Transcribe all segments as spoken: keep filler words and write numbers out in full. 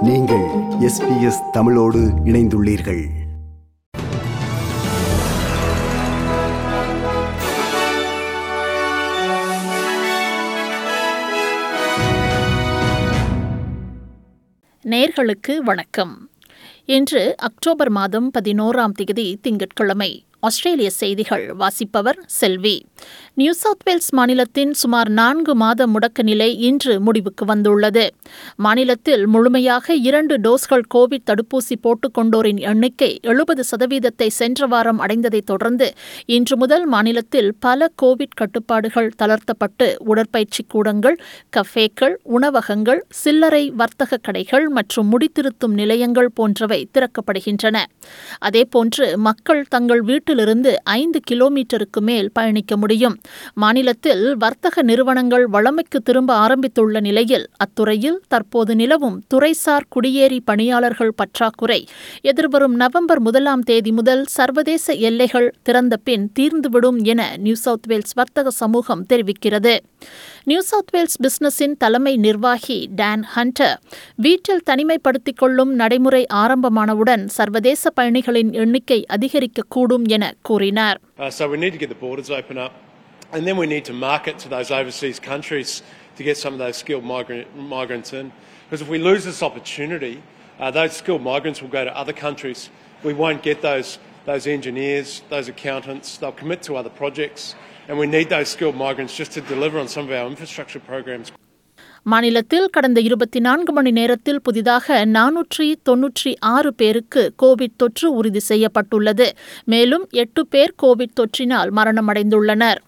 நீங்கள் S B S தமிழோடு இணைந்துள்ளீர்கள். நேயர்களுக்கு வணக்கம். இன்று அக்டோபர் மாதம் பதினோராம் தேதி திங்கட்கிழமை. ஆஸ்திரேலிய செய்திகள் வாசிப்பவர் செல்வி. நியூ சவுத் வேல்ஸ் மாநிலத்தின் சுமார் நான்கு மாத முடக்க நிலை இன்று முடிவுக்கு வந்துள்ளது. மாநிலத்தில் முழுமையாக இரண்டு டோஸ்கள் கோவிட் தடுப்பூசி போட்டுக் கொண்டோரின் எண்ணிக்கை எழுபது சதவீதத்தை சென்ற வாரம் அடைந்ததைத் தொடர்ந்து இன்று முதல் மாநிலத்தில் பல கோவிட் கட்டுப்பாடுகள் தளர்த்தப்பட்டு உடற்பயிற்சி கூடங்கள், கஃபேக்கள், உணவகங்கள், சில்லறை வர்த்தக கடைகள் மற்றும் முடித்திருத்தும் நிலையங்கள் போன்றவை திறக்கப்படுகின்றன. அதேபோன்று மக்கள் தங்கள் வீட்டு இருந்து ஐந்து கிலோமீட்டருக்கு மேல் பயணிக்க முடியும். மாநிலத்தில் வர்த்தக நிறுவனங்கள் வழமைக்கு திரும்ப ஆரம்பித்துள்ள நிலையில் அத்துறையில் தற்போது நிலவும் துறைசார் குடியேறி பணியாளர்கள் பற்றாக்குறை எதிர்வரும் நவம்பர் முதலாம் தேதி முதல் சர்வதேச எல்லைகள் திறந்த பின் தீர்ந்துவிடும் என நியூ சவுத் வேல்ஸ் வர்த்தக சமூகம் தெரிவிக்கிறது. நியூ சவுத் வேல்ஸ் பிசினஸின் தலைமை நிர்வாகி டான் ஹண்டர் வீட்டில் தனிமைப்படுத்திக் கொள்ளும் நடைமுறை ஆரம்பமானவுடன் சர்வதேச பயணிகளின் எண்ணிக்கை அதிகரிக்கக்கூடும் என கூறினார். Uh, so we need to get the borders open up, and then we need to market to those overseas countries to get some of those skilled migrant, migrants in. Because if we lose this opportunity, uh, those skilled migrants will go to other countries. We won't get those those engineers, those accountants. They'll commit to other projects, and we need those skilled migrants just to deliver on some of our infrastructure programs. மாநிலத்தில் கடந்த இருபத்தி நான்கு மணி நேரத்தில் புதிதாக நானூற்றி தொன்னூற்றி ஆறு பேருக்கு கோவிட் தொற்று உறுதி செய்யப்பட்டுள்ளது. மேலும் எட்டு பேர் கோவிட் தொற்றினால் மரணமடைந்துள்ளனர்.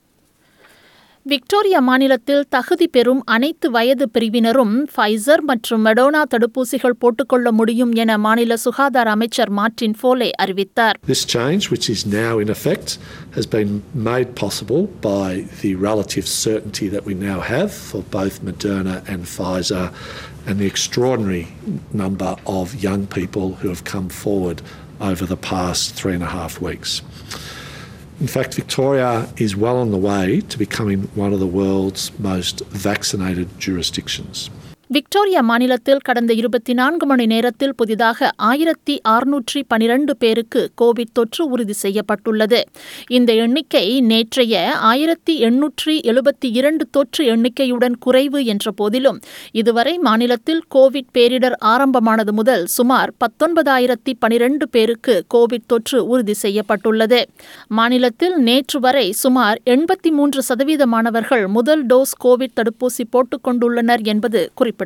விக்டோரியா மாநிலத்தில் தகுதி பெறும் அனைத்து வயது பிரிவினரும் ஃபைசர் மற்றும் மெடோனா தடுப்பூசிகள் போட்டுக்கொள்ள முடியும் என மாநில சுகாதார அமைச்சர் மார்டின் ஃபோலே அறிவித்தார். This change, which is now in effect, has been made possible by the relative certainty that we now have for both Moderna and Pfizer and the extraordinary number of young people who have come forward over the past three and a half weeks. In fact, Victoria is well on the way to becoming one of the world's most vaccinated jurisdictions. Victoria மாநிலத்தில் கடந்த இருபத்தி நான்கு மணி நேரத்தில் புதிதாக ஆயிரத்தி அறுநூற்றி பனிரெண்டு பேருக்கு கோவிட் தொற்று உறுதி செய்யப்பட்டுள்ளது. இந்த எண்ணிக்கை நேற்றைய ஆயிரத்தி எண்ணூற்றி எழுபத்தி இரண்டு தொற்று எண்ணிக்கையுடன் குறைவு என்ற போதிலும் இதுவரை மாநிலத்தில் கோவிட் பேரிடர் ஆரம்பமானது முதல் சுமார் பத்தொன்பதாயிரத்தி பனிரெண்டு பேருக்கு கோவிட் தொற்று உறுதி செய்யப்பட்டுள்ளது. மாநிலத்தில் நேற்று வரை சுமார் எண்பத்தி மூன்று சதவீதமானவர்கள் முதல் டோஸ் கோவிட் தடுப்பூசி போட்டுக் கொண்டுள்ளனர் என்பது குறிப்பிடத்தக்கது.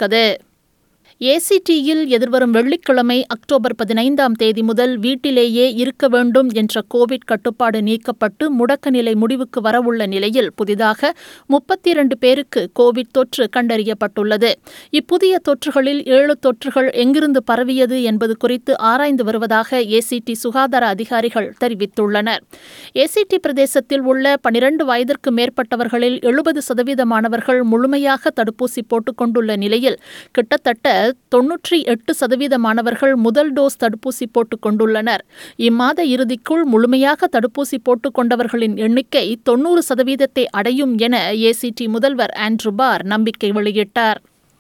ஏசிடியில் எதிர்வரும் வெள்ளிக்கிழமை அக்டோபர் பதினைந்தாம் தேதி முதல் வீட்டிலேயே இருக்க வேண்டும் என்ற கோவிட் கட்டுப்பாடு நீக்கப்பட்டு முடக்க நிலை முடிவுக்கு வரவுள்ள நிலையில் புதிதாக முப்பத்தி இரண்டு பேருக்கு கோவிட் தொற்று கண்டறியப்பட்டுள்ளது. இப்புதிய தொற்றுகளில் ஏழு தொற்றுகள் எங்கிருந்து பரவியது என்பது குறித்து ஆராய்ந்து வருவதாக ஏசிடி சுகாதார அதிகாரிகள் தெரிவித்துள்ளனர். ஏசிடி பிரதேசத்தில் உள்ள பனிரண்டு வயதிற்கு மேற்பட்டவர்களில் எழுபது சதவீதமானவர்கள் முழுமையாக தடுப்பூசி போட்டுக் கொண்டுள்ள நிலையில் கிட்டத்தட்ட தொன்னூற்றி எட்டு சதவீதமானவர்கள் முதல் டோஸ் தடுப்பூசி போட்டுக் கொண்டுள்ளனர். இம்மாத இறுதிக்குள் முழுமையாக தடுப்பூசி போட்டுக் கொண்டவர்களின் எண்ணிக்கை தொன்னூறு சதவீதத்தை அடையும் என ஏசிடி முதல்வர் ஆண்ட்ரூ பார் நம்பிக்கை வெளியிட்டார்.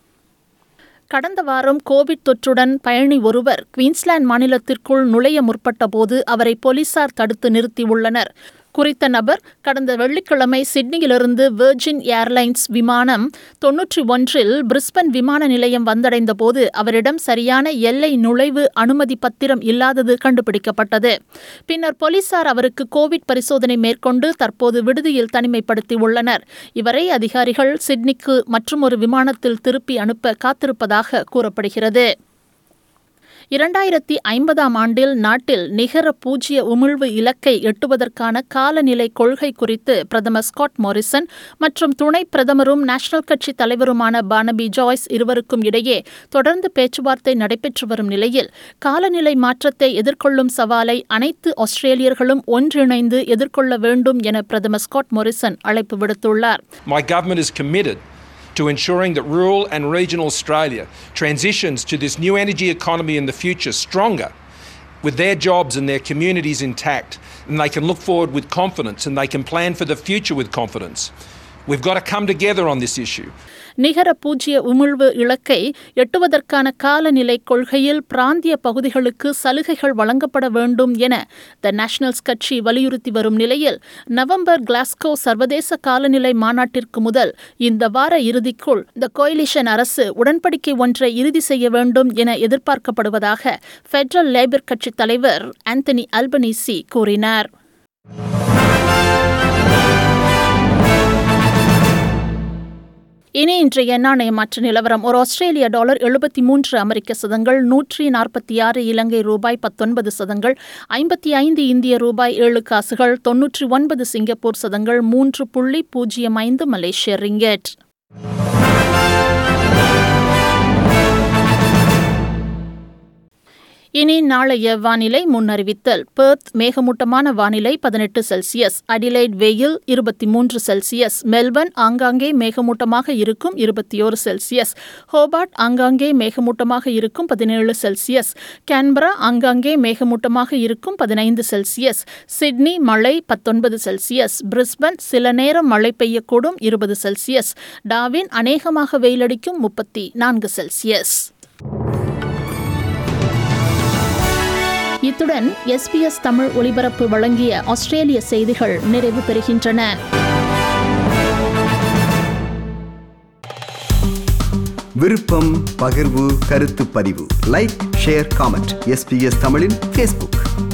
கடந்த வாரம் கோவிட் தொற்றுடன் பயணி ஒருவர் குயின்ஸ்லாந்து மாநிலத்திற்குள் நுழைய முற்பட்ட போது அவரை போலீசார் தடுத்து நிறுத்தியுள்ளனர். குறித்த நபர் கடந்த வெள்ளிக்கிழமை சிட்னியிலிருந்து வெர்ஜின் ஏர்லைன்ஸ் விமானம் தொன்னூற்றி ஒன்றில் பிரிஸ்பன் விமான நிலையம் வந்தடைந்த போது அவரிடம் சரியான எல்லை நுழைவு அனுமதி பத்திரம் இல்லாதது கண்டுபிடிக்கப்பட்டது. பின்னர் போலீசார் அவருக்கு கோவிட் பரிசோதனை மேற்கொண்டு தற்போது விடுதியில் தனிமைப்படுத்தியுள்ளனர். இவரை அதிகாரிகள் சிட்னிக்கு மற்றொரு விமானத்தில் திருப்பி அனுப்ப காத்திருப்பதாக கூறப்படுகிறது. இரண்டாயிரத்தி ஐம்பதாம் ஆண்டில் நாட்டில் நிகர பூஜ்ய உமிழ்வு இலக்கை எட்டுவதற்கான காலநிலை கொள்கை குறித்து பிரதமர் ஸ்காட் மோரிசன் மற்றும் துணை பிரதமரும் நேஷனல் கட்சி தலைவருமான பார்னபி ஜாய்ஸ் இருவருக்கும் இடையே தொடர்ந்து பேச்சுவார்த்தை நடைபெற்று வரும் நிலையில் காலநிலை மாற்றத்தை எதிர்கொள்ளும் சவாலை அனைத்து ஆஸ்திரேலியர்களும் ஒன்றிணைந்து எதிர்கொள்ள வேண்டும் என பிரதமர் ஸ்காட் மோரிசன் அழைப்பு விடுத்துள்ளார். My government is committed to ensuring that rural and regional Australia transitions to this new energy economy in the future stronger, with their jobs and their communities intact, and they can look forward with confidence and they can plan for the future with confidence. We've got to come together on this issue. நிகர பூஜ்ய உமிழ்வு இலக்கை எட்டுவதற்கான காலநிலை கொள்கையில் பிராந்திய பகுதிகளுக்கு சலுகைகள் வழங்கப்பட வேண்டும் என த நேஷனல்ஸ் கட்சி வலியுறுத்தி வரும் நிலையில் நவம்பர் கிளாஸ்கோ சர்வதேச காலநிலை மாநாட்டிற்கு முதல் இந்த வார இறுதிக்குள் த கோயிலிஷன் அரசு உடன்படிக்கை ஒன்றை இறுதி செய்ய வேண்டும் என எதிர்பார்க்கப்படுவதாக ஃபெடரல் லேபர் கட்சி தலைவர் ஆந்தனி அல்பனீசி கூறினார். இனி இன்றைய நாணய மாற்று நிலவரம். ஒரு ஆஸ்திரேலிய டாலர் எழுபத்தி மூன்று அமெரிக்க சதங்கள், நூற்றி நாற்பத்தி ஆறு இலங்கை ரூபாய் பத்தொன்பது சதங்கள், ஐம்பத்தி ஐந்து இந்திய ரூபாய் ஏழு காசுகள், தொன்னூற்றி ஒன்பது சிங்கப்பூர் சதங்கள், மூன்று புள்ளி பூஜ்ஜியம் ஐந்து மலேசிய ரிங்கெட். இனி நாளைய வானிலை முன்னறிவித்தல். பெர்த் மேகமூட்டமான வானிலை பதினெட்டு செல்சியஸ், அடிலைட் வெயில் இருபத்தி மூன்று செல்சியஸ், மெல்பர்ன் ஆங்காங்கே மேகமூட்டமாக இருக்கும் இருபத்தி ஒரு செல்சியஸ், ஹோபார்ட் ஆங்காங்கே மேகமூட்டமாக இருக்கும் பதினேழு செல்சியஸ், கேன்பரா ஆங்காங்கே மேகமூட்டமாக இருக்கும் பதினைந்து செல்சியஸ், சிட்னி மழை பத்தொன்பது செல்சியஸ், பிரிஸ்பன் சில நேரம் மழை பெய்யக்கூடும் இருபது செல்சியஸ், டார்வின் அநேகமாக வெயிலடிக்கும் முப்பத்தி நான்கு செல்சியஸ். இத்துடன் எஸ்பிஎஸ் தமிழ் ஒலிபரப்பு வழங்கிய ஆஸ்திரேலிய செய்திகள் நிறைவு பெறுகின்றன. விருப்பம், பகிர்வு, கருத்து பதிவு, லைக், ஷேர், காமெண்ட். எஸ்பிஎஸ் தமிழின் ஃபேஸ்புக்.